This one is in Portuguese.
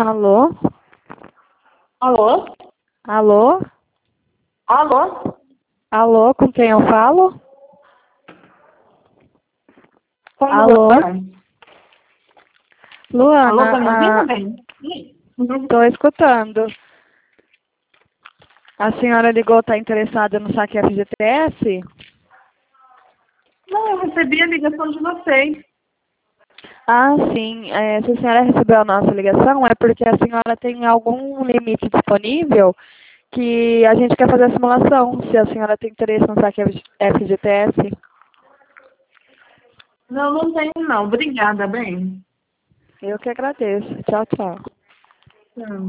Alô? Alô? Alô? Alô? Alô, com quem eu falo? Como Alô? Alô, tá me ouvindo Luana, bem? estou escutando. A senhora ligou, está interessada no saque FGTS? Não, eu recebi a ligação de vocês. Ah, sim. Se a senhora recebeu a nossa ligação, é porque a senhora tem algum limite disponível que a gente quer fazer a simulação, se a senhora tem interesse no saque FGTS. Não, não tenho não. Obrigada, bem. Eu que agradeço. Tchau, tchau. Tchau.